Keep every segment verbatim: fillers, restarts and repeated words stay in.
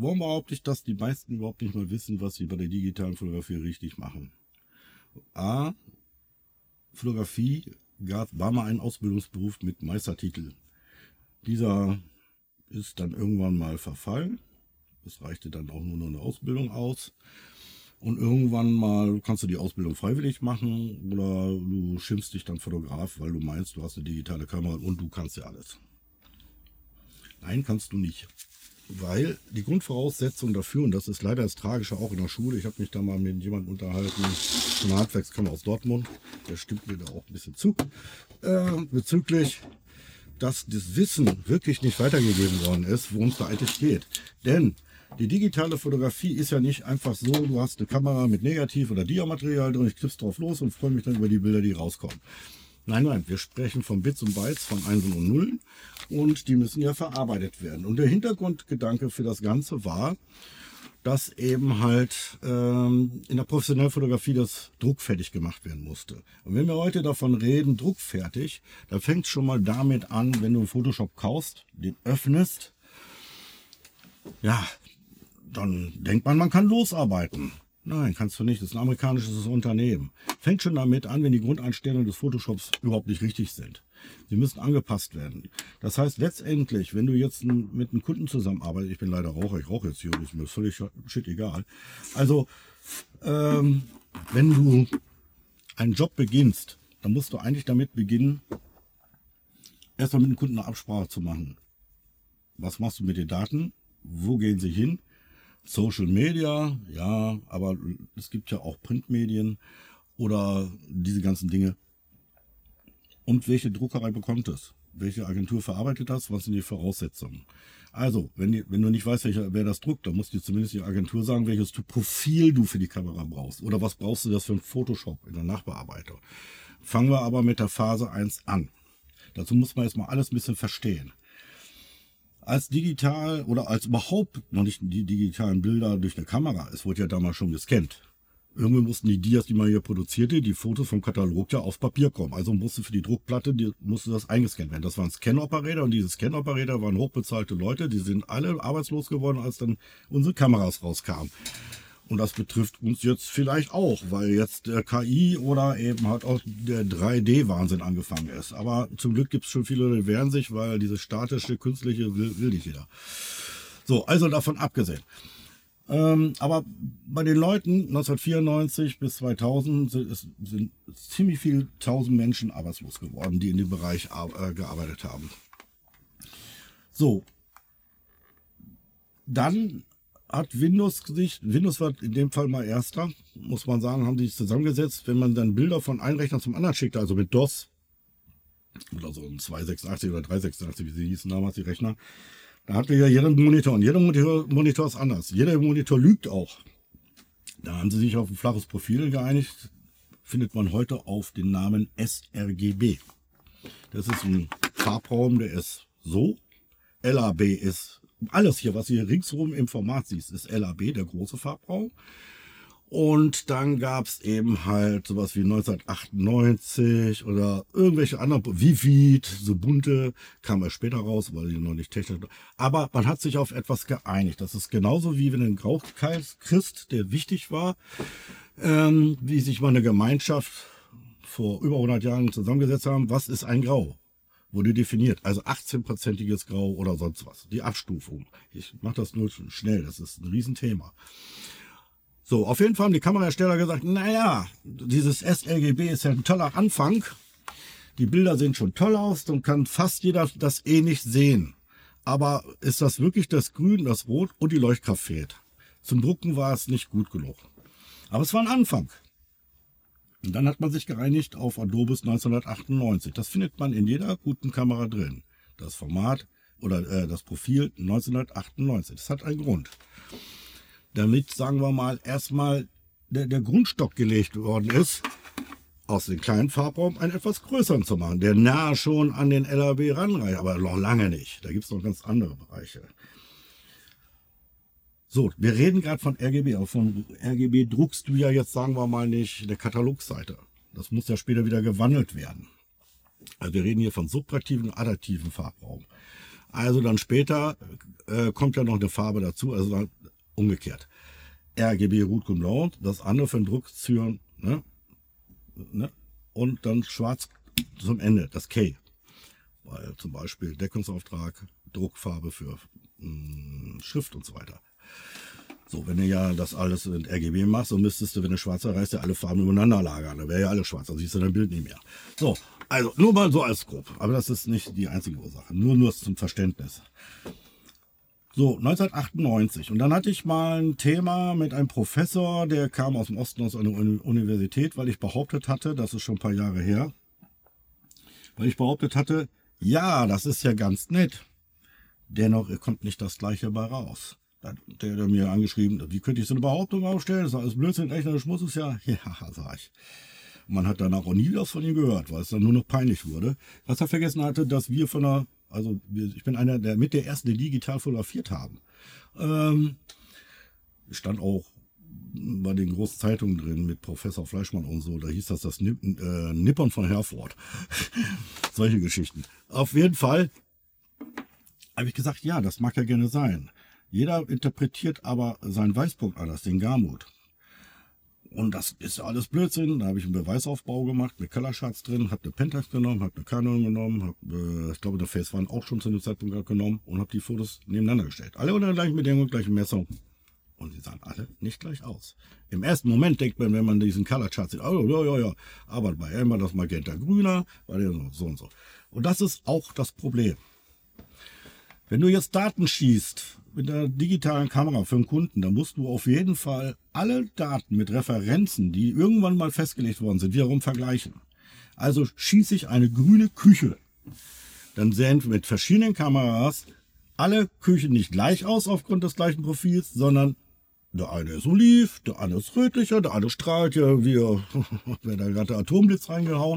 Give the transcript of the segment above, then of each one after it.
warum behaupte ich, dass die meisten überhaupt nicht mal wissen, was sie bei der digitalen Fotografie richtig machen? A, Fotografie gab, war mal ein Ausbildungsberuf mit Meistertitel. Dieser ist dann irgendwann mal verfallen. Es reichte dann auch nur noch eine Ausbildung aus. Und irgendwann mal kannst du die Ausbildung freiwillig machen oder du schimpfst dich dann Fotograf, weil du meinst, du hast eine digitale Kamera und du kannst ja alles. Nein, kannst du nicht. Weil die Grundvoraussetzung dafür, und das ist leider das Tragische auch in der Schule, ich habe mich da mal mit jemandem unterhalten, von einer Handwerkskammer aus Dortmund, der stimmt mir da auch ein bisschen zu, äh, bezüglich, dass das Wissen wirklich nicht weitergegeben worden ist, worum es da eigentlich geht. Denn die digitale Fotografie ist ja nicht einfach so, du hast eine Kamera mit Negativ- oder Dia-Material drin, ich klipp's drauf los und freue mich dann über die Bilder, die rauskommen. Nein, nein, wir sprechen von Bits und Bytes, von Einsen und Nullen und die müssen ja verarbeitet werden. Und der Hintergrundgedanke für das Ganze war, dass eben halt ähm, in der professionellen Fotografie das druckfertig gemacht werden musste. Und wenn wir heute davon reden, druckfertig, dann fängt es schon mal damit an, wenn du Photoshop kaufst, den öffnest, ja, dann denkt man, man kann losarbeiten. Nein, kannst du nicht. Das ist ein amerikanisches Unternehmen. Fängt schon damit an, wenn die Grundeinstellungen des Photoshops überhaupt nicht richtig sind. Sie müssen angepasst werden. Das heißt letztendlich, wenn du jetzt mit einem Kunden zusammenarbeitest, ich bin leider Raucher, ich rauche jetzt hier, ist mir völlig shit egal. Also, ähm, wenn du einen Job beginnst, dann musst du eigentlich damit beginnen, erstmal mit dem Kunden eine Absprache zu machen. Was machst du mit den Daten? Wo gehen sie hin? Social Media, ja, aber es gibt ja auch Printmedien oder diese ganzen Dinge. Und welche Druckerei bekommt es? Welche Agentur verarbeitet das? Was sind die Voraussetzungen? Also, wenn, die, wenn du nicht weißt, welcher, wer das druckt, dann muss dir zumindest die Agentur sagen, welches Profil du für die Kamera brauchst. Oder was brauchst du das für ein Photoshop in der Nachbearbeitung? Fangen wir aber mit der Phase eins an. Dazu muss man erstmal alles ein bisschen verstehen. Als digital oder als überhaupt noch nicht die digitalen Bilder durch eine Kamera, es wurde ja damals schon gescannt. Irgendwie mussten die Dias, die man hier produzierte, die Fotos vom Katalog ja auf Papier kommen. Also musste für die Druckplatte, die, musste das eingescannt werden. Das waren Scan-Operator und diese Scan-Operator waren hochbezahlte Leute, die sind alle arbeitslos geworden, als dann unsere Kameras rauskamen. Und das betrifft uns jetzt vielleicht auch, weil jetzt der K I oder eben halt auch der drei D-Wahnsinn angefangen ist. Aber zum Glück gibt es schon viele, die wehren sich, weil diese statische, künstliche will, will nicht jeder. So, also davon abgesehen. Ähm, aber bei den Leuten neunzehnhundertvierundneunzig bis zweitausend sind, sind ziemlich viele tausend Menschen arbeitslos geworden, die in dem Bereich äh, gearbeitet haben. So, dann hat Windows sich, Windows war in dem Fall mal erster, muss man sagen, haben die sich zusammengesetzt, wenn man dann Bilder von einem Rechner zum anderen schickte, also mit DOS, oder so ein zweihundertsechsundachtzig oder dreihundertsechsundachtzig, wie sie hießen damals, die Rechner, da hatte ja jeder Monitor und jeder Monitor, Monitor ist anders. Jeder Monitor lügt auch. Da haben sie sich auf ein flaches Profil geeinigt, findet man heute auf den Namen S R G B. Das ist ein Farbraum, der ist so, L A B ist alles hier, was ihr ringsherum im Format siehst, ist L A B, der große Farbraum. Und dann gab es eben halt sowas wie neunzehnhundertachtundneunzig oder irgendwelche anderen, Vivid, so bunte, kam erst später raus, weil die noch nicht technisch. Aber man hat sich auf etwas geeinigt. Das ist genauso wie wenn ein Graukeil kriegst, der wichtig war, ähm, wie sich mal eine Gemeinschaft vor über hundert Jahren zusammengesetzt haben. Was ist ein Grau? Wurde definiert, also achtzehnprozentiges Grau oder sonst was. Die Abstufung. Ich mache das nur schnell, das ist ein Riesenthema. So, auf jeden Fall haben die Kamerahersteller gesagt, naja, dieses S R G B ist ja ein toller Anfang. Die Bilder sehen schon toll aus, dann kann fast jeder das eh nicht sehen. Aber ist das wirklich das Grün, das Rot und die Leuchtkraft fehlt? Zum Drucken war es nicht gut genug. Aber es war ein Anfang. Und dann hat man sich geeinigt auf Adobes neunzehnhundertachtundneunzig. Das findet man in jeder guten Kamera drin. Das Format oder äh, das Profil neunzehnhundertachtundneunzig. Das hat einen Grund. Damit, sagen wir mal, erstmal der, der Grundstock gelegt worden ist, aus dem kleinen Farbraum einen etwas größeren zu machen, der nahe schon an den L A B ranreicht, aber noch lange nicht. Da gibt es noch ganz andere Bereiche. So, wir reden gerade von R G B, aber von R G B druckst du ja jetzt, sagen wir mal, nicht eine Katalogseite. Das muss ja später wieder gewandelt werden. Also wir reden hier von subtraktiven und adaptiven Farbraum. Also dann später äh, kommt ja noch eine Farbe dazu, also dann umgekehrt. R G B Rot cum Laude, das andere für den Druckzüren, ne? Ne? Und dann schwarz zum Ende, das K. Weil zum Beispiel Deckungsauftrag, Druckfarbe für mh, Schrift und so weiter. So, wenn du ja das alles in R G B machst, so müsstest du, wenn du schwarz erreichst, ja alle Farben übereinander lagern. Dann wäre ja alles schwarz, dann siehst du dein Bild nicht mehr. So, also nur mal so als grob. Aber das ist nicht die einzige Ursache. Nur nur zum Verständnis. So, neunzehnhundertachtundneunzig. Und dann hatte ich mal ein Thema mit einem Professor, der kam aus dem Osten, aus einer Universität, weil ich behauptet hatte, das ist schon ein paar Jahre her, weil ich behauptet hatte, ja, das ist ja ganz nett. Dennoch, ihr kommt nicht das Gleiche bei raus. Der hat mir angeschrieben, wie könnte ich so eine Behauptung aufstellen? Das ist alles Blödsinn, rechnerisch muss es ja. Ja, sag ich. Man hat danach auch nie was von ihm gehört, weil es dann nur noch peinlich wurde. Was er vergessen hatte, dass wir von der, also ich bin einer der mit der ersten, die digital fotografiert haben. Ähm, stand auch bei den großen Zeitungen drin mit Professor Fleischmann und so. Da hieß das das Nip, äh, Nippon von Herford. Solche Geschichten. Auf jeden Fall habe ich gesagt, ja, das mag ja gerne sein. Jeder interpretiert aber seinen Weißpunkt anders, den Garmut. Und das ist alles Blödsinn. Da habe ich einen Beweisaufbau gemacht mit Color Charts drin, habe eine Pentax genommen, habe eine Canon genommen, hab, äh, ich glaube, eine Phase One auch schon zu dem Zeitpunkt genommen und habe die Fotos nebeneinander gestellt. Alle unter der gleichen Bedingung, gleichen Messung. Und die sahen alle nicht gleich aus. Im ersten Moment denkt man, wenn man diesen Color Chart sieht, oh ja, ja, ja, aber bei Elmar das Magenta grüner, bei dem so und so. Und das ist auch das Problem. Wenn du jetzt Daten schießt mit einer digitalen Kamera für einen Kunden, dann musst du auf jeden Fall alle Daten mit Referenzen, die irgendwann mal festgelegt worden sind, wiederum vergleichen. Also schieße ich eine grüne Küche, dann sehen mit verschiedenen Kameras alle Küchen nicht gleich aus aufgrund des gleichen Profils, sondern der eine ist oliv, der andere ist rötlicher, der andere strahlt ja wie, wer da gerade der Atomblitz reingehauen.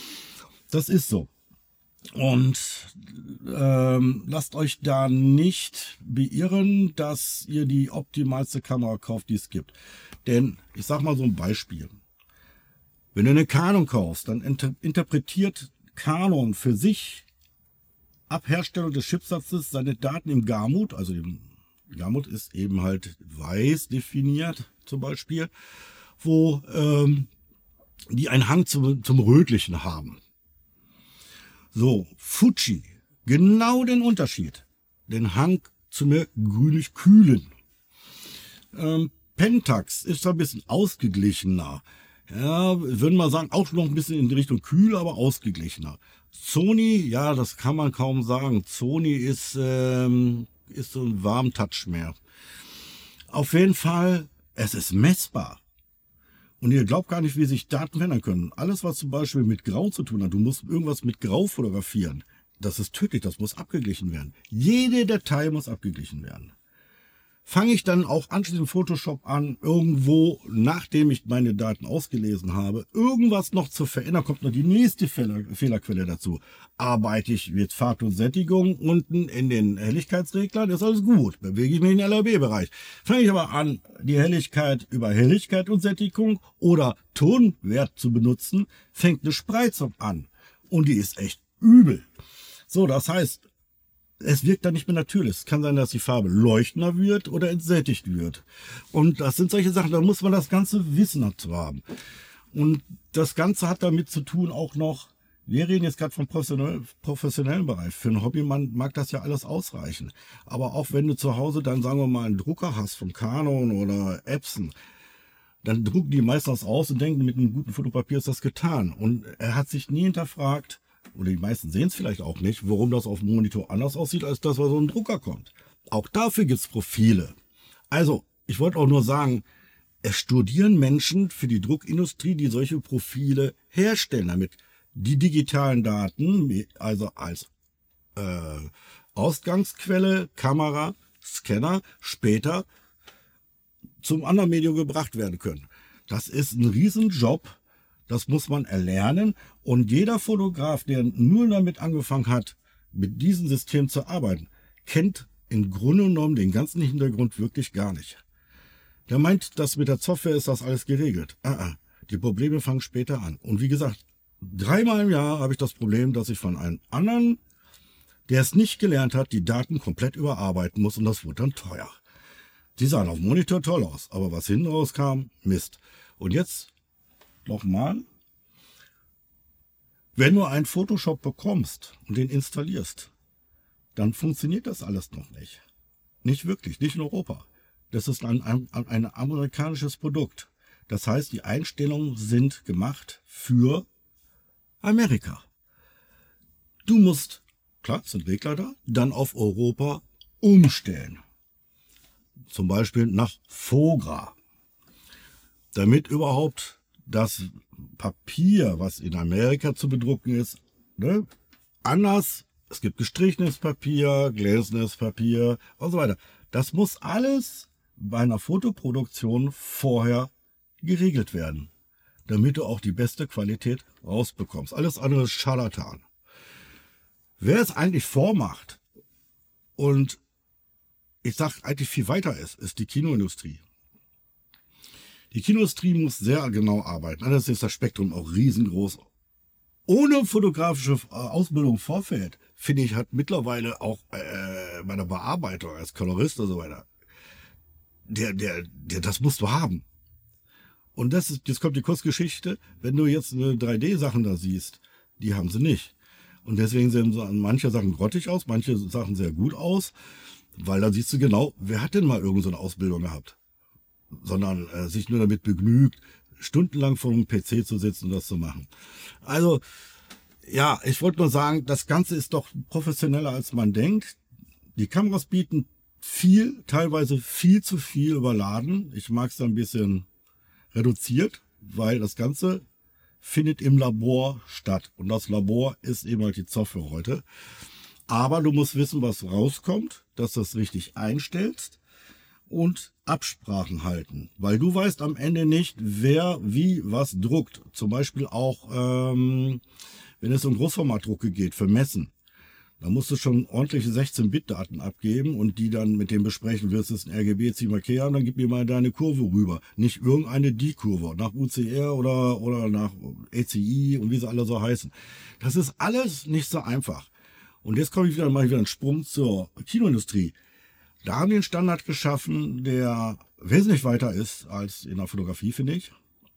Das ist so. Und ähm, lasst euch da nicht beirren, dass ihr die optimalste Kamera kauft, die es gibt. Denn ich sag mal so ein Beispiel. Wenn du eine Canon kaufst, dann inter interpretiert Canon für sich ab Herstellung des Chipsatzes seine Daten im Garmut, also im Garmut ist eben halt weiß definiert zum Beispiel, wo ähm, die einen Hang zum, zum Rötlichen haben. So, Fuji, genau den Unterschied. Den Hang zum grünlich-kühlen. Ähm, Pentax ist ein bisschen ausgeglichener. Ja, würden wir sagen, auch noch ein bisschen in die Richtung kühl, aber ausgeglichener. Sony, ja, das kann man kaum sagen. Sony ist, ähm, ist so ein warm Touch mehr. Auf jeden Fall, es ist messbar. Und ihr glaubt gar nicht, wie sich Daten verändern können. Alles, was zum Beispiel mit Grau zu tun hat, du musst irgendwas mit Grau fotografieren. Das ist tödlich, das muss abgeglichen werden. Jede Datei muss abgeglichen werden. Fange ich dann auch anschließend in Photoshop an, irgendwo, nachdem ich meine Daten ausgelesen habe, irgendwas noch zu verändern, kommt noch die nächste Fehler, Fehlerquelle dazu. Arbeite ich mit Farbton und Sättigung unten in den Helligkeitsreglern, ist alles gut. Bewege ich mich in den L R B-Bereich. Fange ich aber an, die Helligkeit über Helligkeit und Sättigung oder Tonwert zu benutzen, fängt eine Spreizung an. Und die ist echt übel. So, das heißt, es wirkt dann nicht mehr natürlich. Es kann sein, dass die Farbe leuchtender wird oder entsättigt wird. Und das sind solche Sachen, da muss man das ganze Wissen dazu haben. Und das Ganze hat damit zu tun auch noch, wir reden jetzt gerade vom professionell, professionellen Bereich. Für einen Hobbymann mag das ja alles ausreichen. Aber auch wenn du zu Hause dann, sagen wir mal, einen Drucker hast von Canon oder Epson, dann drucken die meistens aus und denken, mit einem guten Fotopapier ist das getan. Und er hat sich nie hinterfragt, oder die meisten sehen es vielleicht auch nicht, warum das auf dem Monitor anders aussieht, als das, was so ein Drucker kommt. Auch dafür gibt es Profile. Also, ich wollte auch nur sagen, es studieren Menschen für die Druckindustrie, die solche Profile herstellen, damit die digitalen Daten, also als äh, Ausgangsquelle, Kamera, Scanner, später zum anderen Medium gebracht werden können. Das ist ein Riesenjob. Das muss man erlernen und jeder Fotograf, der nur damit angefangen hat, mit diesem System zu arbeiten, kennt im Grunde genommen den ganzen Hintergrund wirklich gar nicht. Der meint, dass mit der Software ist das alles geregelt. Ah, ah, die Probleme fangen später an. Und wie gesagt, dreimal im Jahr habe ich das Problem, dass ich von einem anderen der es nicht gelernt hat, die Daten komplett überarbeiten muss und das wurde dann teuer. Die sahen auf dem Monitor toll aus, aber was hinten rauskam, Mist. Und jetzt nochmal, wenn du einen Photoshop bekommst und den installierst, dann funktioniert das alles noch nicht. Nicht wirklich, nicht in Europa. Das ist ein, ein, ein amerikanisches Produkt. Das heißt, die Einstellungen sind gemacht für Amerika. Du musst, klar, es sind Regler da, dann auf Europa umstellen. Zum Beispiel nach Fogra. Damit überhaupt das Papier, was in Amerika zu bedrucken ist, ne, anders, es gibt gestrichenes Papier, gläsernes Papier und so weiter. Das muss alles bei einer Fotoproduktion vorher geregelt werden, damit du auch die beste Qualität rausbekommst. Alles andere ist Scharlatan. Wer es eigentlich vormacht und ich sag eigentlich viel weiter ist, ist die Kinoindustrie. Die Kinoindustrie muss sehr genau arbeiten. Anders ist das Spektrum auch riesengroß. Ohne fotografische Ausbildung im Vorfeld, finde ich, hat mittlerweile auch äh, bei der Bearbeitung als Kolorist und so weiter, der, der, der, das musst du haben. Und das ist, jetzt kommt die Kurzgeschichte, wenn du jetzt eine drei D-Sachen da siehst, die haben sie nicht. Und deswegen sehen manche Sachen grottig aus, manche Sachen sehr gut aus, weil dann siehst du genau, wer hat denn mal irgend so eine Ausbildung gehabt? Sondern äh, sich nur damit begnügt, stundenlang vor dem P C zu sitzen und das zu machen. Also, ja, ich wollte nur sagen, das Ganze ist doch professioneller, als man denkt. Die Kameras bieten viel, teilweise viel zu viel überladen. Ich mag es da ein bisschen reduziert, weil das Ganze findet im Labor statt. Und das Labor ist eben halt die Software heute. Aber du musst wissen, was rauskommt, dass du das richtig einstellst und Absprachen halten. Weil du weißt am Ende nicht, wer wie was druckt. Zum Beispiel auch, ähm, wenn es um Großformatdrucke geht, für Messen. Da musst du schon ordentliche sechzehn Bit Daten abgeben und die dann mit dem besprechen, wirst es ein R G B, zieh mal K an, dann gib mir mal deine Kurve rüber. Nicht irgendeine D-Kurve, nach U C R oder, oder nach E C I und wie sie alle so heißen. Das ist alles nicht so einfach. Und jetzt komme ich wieder mal wieder einen Sprung zur Kinoindustrie. Da haben die einen Standard geschaffen, der wesentlich weiter ist als in der Fotografie, finde ich.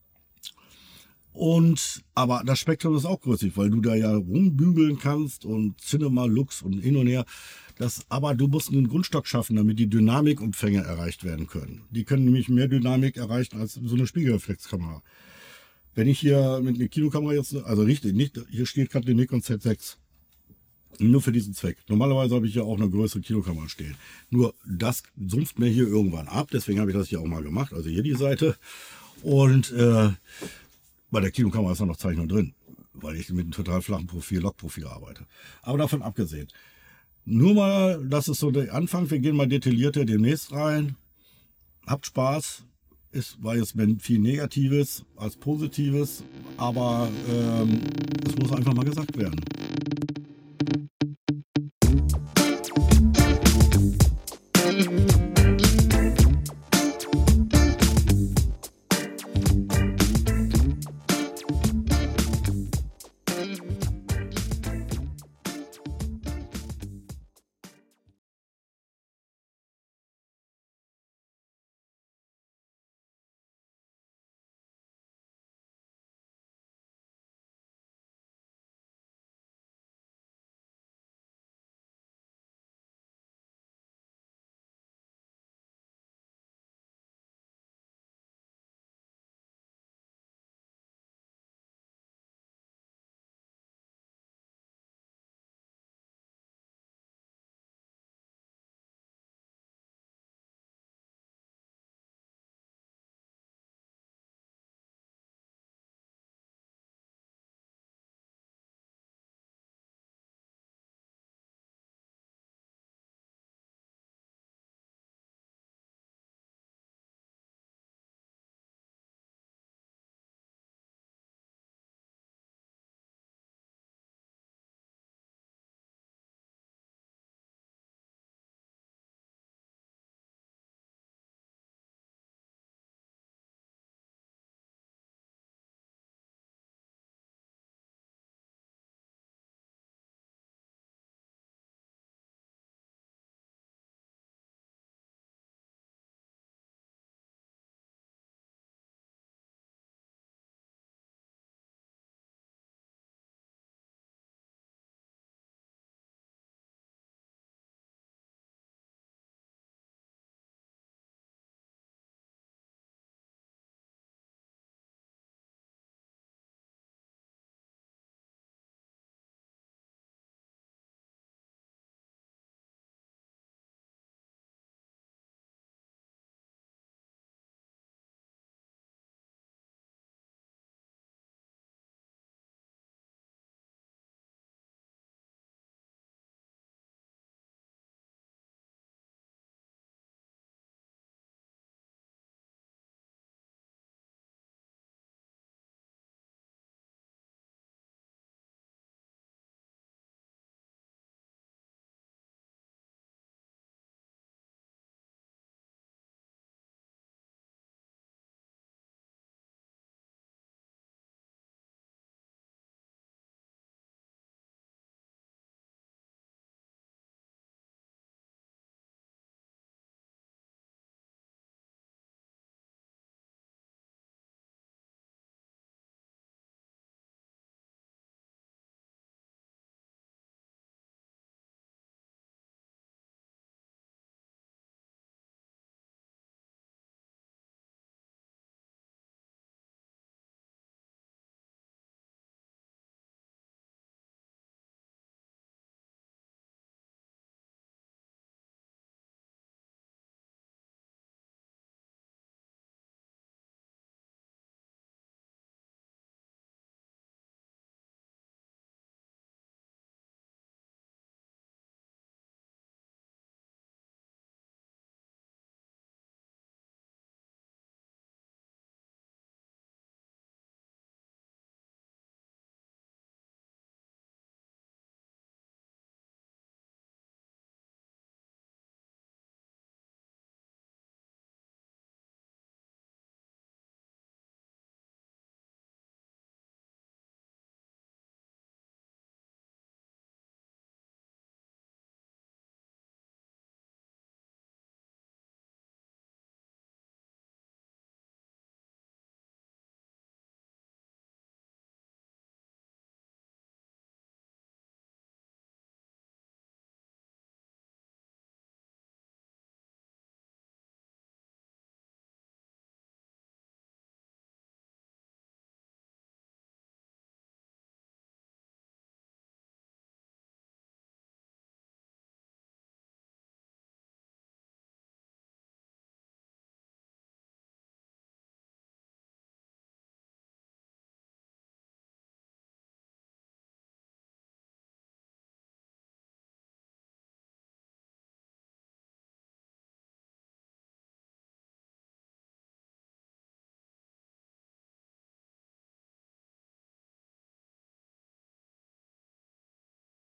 Und, aber das Spektrum ist auch größer, weil du da ja rumbügeln kannst und Cinema, Lux und hin und her. Das, aber du musst einen Grundstock schaffen, damit die Dynamikumfänge erreicht werden können. Die können nämlich mehr Dynamik erreichen als so eine Spiegelreflexkamera. Wenn ich hier mit einer Kinokamera jetzt, also richtig, nicht, hier steht gerade die Nikon Z sechs. Nur für diesen Zweck. Normalerweise habe ich ja auch eine größere Kinokamera stehen. Nur das sumpft mir hier irgendwann ab. Deswegen habe ich das hier auch mal gemacht. Also hier die Seite. Und äh, bei der Kinokamera ist noch Zeichnung drin, weil ich mit einem total flachen Profil, Logprofil arbeite. Aber davon abgesehen. Nur mal, das ist so der Anfang. Wir gehen mal detaillierter demnächst rein. Habt Spaß. Es war jetzt viel Negatives als Positives. Aber ähm, es muss einfach mal gesagt werden.